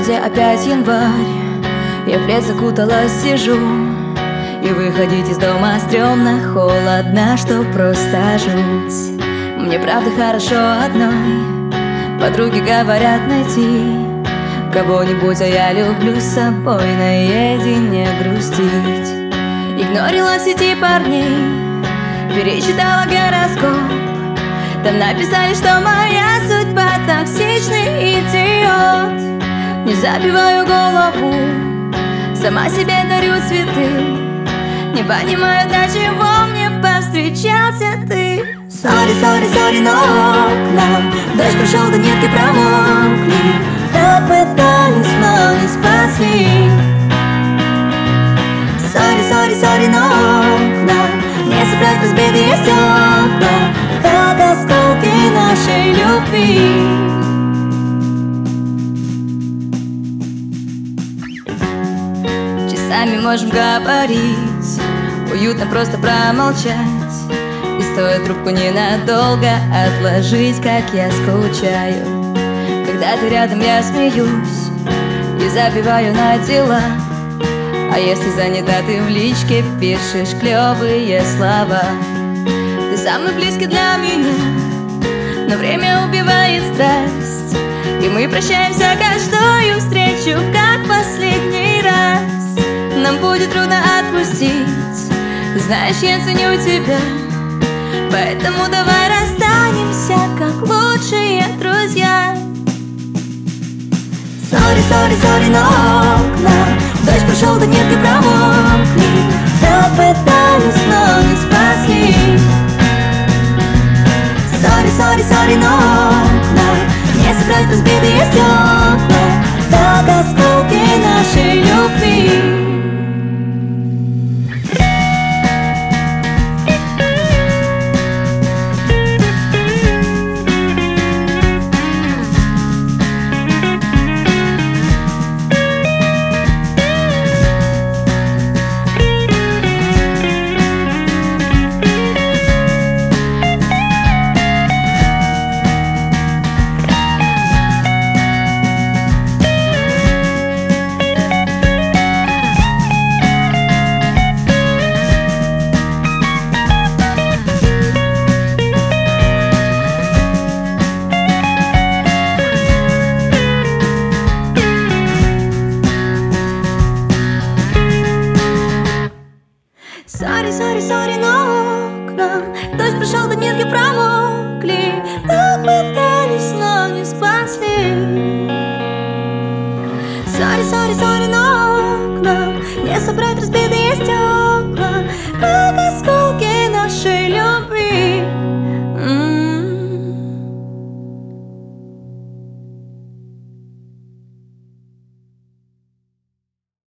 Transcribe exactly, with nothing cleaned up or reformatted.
городе опять январь, я в плед закуталась, сижу. И выходить из дома стрёмно, холодно, что просто жуть. Мне правда хорошо одной, подруги говорят найти кого-нибудь, а я люблю с собой наедине грустить. Игнорила в сети парней, перечитала гороскоп. Там написали, что моя судьба токсичный идиот. Не забиваю голову, сама себе дарю цветы. Не понимаю, для чего мне повстречался ты. Сори, сори, сори, но окна дождь прошел, до нитки промокли. Так пытались, но не спасли. Сори, сори, сори, но окна не собрать разбитые стекла, как осколки нашей любви. Часами можем говорить, уютно просто промолчать. И стоит трубку ненадолго отложить, как я скучаю. Когда ты рядом, я смеюсь и забиваю на дела. А если занята, ты в личке пишешь клёвые слова. Ты самый близкий для меня, но время убивает страсть. И мы прощаемся каждую встречу, как последний раз. Нам будет трудно отпустить, знаешь, я ценю тебя. Поэтому давай расстанемся, как лучшие друзья. Сори, сори, сори, но окна дождь прошел, до нитки промокли. Так пытались, но не спасли. Сори, сори, сори, но окна не собрать разбитые стекла, как осколки нашей любви. Сори, сори, сори, но окна дождь пришел, до нитки промокли.